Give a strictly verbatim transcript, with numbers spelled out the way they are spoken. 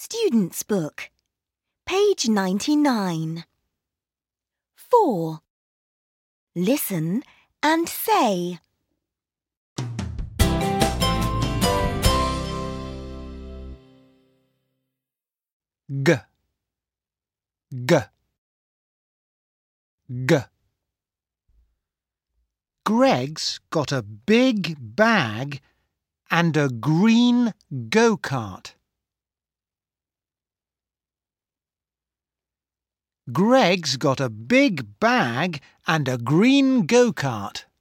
Student's Book, page ninety-nine. four. Listen and say. G G G Greg's got a big bag and a green go-kart. Greg's got a big bag and a green go-kart.